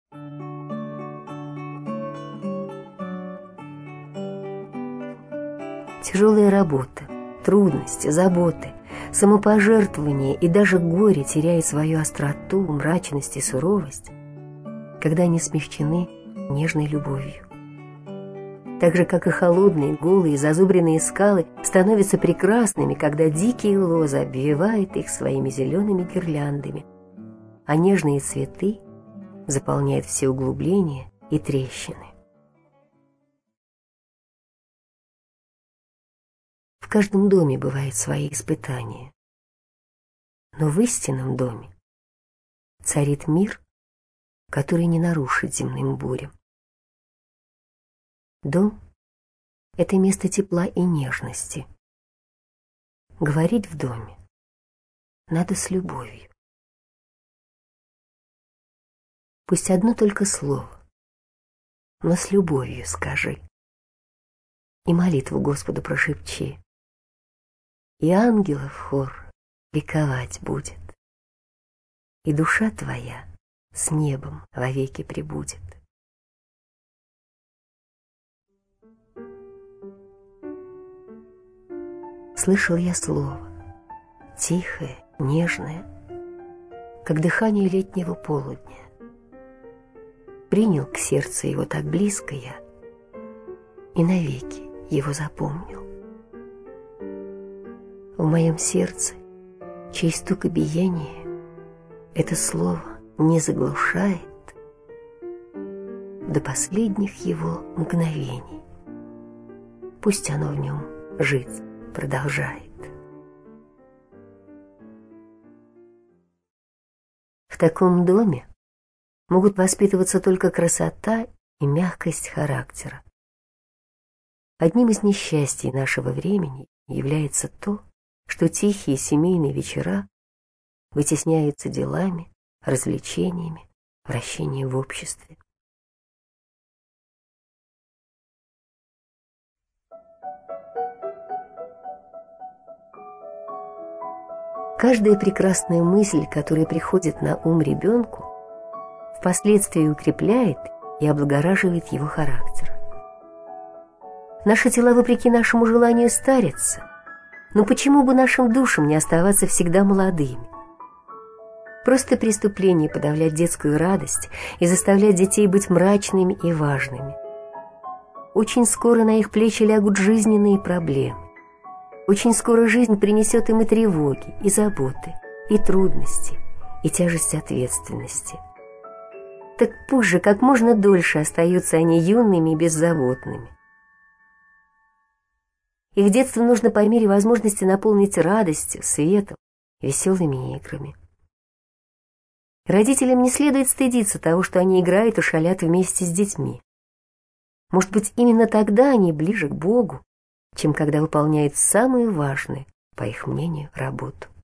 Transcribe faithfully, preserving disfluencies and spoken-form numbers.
Тяжелая работа, трудности, заботы, самопожертвование и даже горе теряют свою остроту, мрачность и суровость, когда они смягчены нежной любовью. Так же, как и холодные, голые, зазубренные скалы становятся прекрасными, когда дикие лозы обвивают их своими зелеными гирляндами, а нежные цветы заполняют все углубления и трещины. В каждом доме бывают свои испытания, но в истинном доме царит мир, который не нарушит земным бурям. Дом — это место тепла и нежности. Говорить в доме надо с любовью. Пусть одно только слово, но с любовью скажи. И молитву Господу прошепчи, и ангелов хор ликовать будет, и душа твоя с небом вовеки пребудет. Слышал я слово, тихое, нежное, как дыхание летнего полудня. Принял к сердцу его так близко я, и навеки его запомнил. В моем сердце, чей стук и биение это слово не заглушает до последних его мгновений. Пусть оно в нем жить продолжает. В таком доме могут воспитываться только красота и мягкость характера. Одним из несчастий нашего времени является то, что тихие семейные вечера вытесняются делами, развлечениями, вращением в обществе. Каждая прекрасная мысль, которая приходит на ум ребенку, впоследствии укрепляет и облагораживает его характер. Наши тела, вопреки нашему желанию, старятся, но почему бы нашим душам не оставаться всегда молодыми? Просто преступление подавлять детскую радость и заставлять детей быть мрачными и важными. Очень скоро на их плечи лягут жизненные проблемы. Очень скоро жизнь принесет им и тревоги, и заботы, и трудности, и тяжесть ответственности. Так пусть же как можно дольше остаются они юными и беззаботными. Их детство нужно по мере возможности наполнить радостью, светом, веселыми играми. Родителям не следует стыдиться того, что они играют и шалят вместе с детьми. Может быть, именно тогда они ближе к Богу, чем когда выполняют самую важную, по их мнению, работу.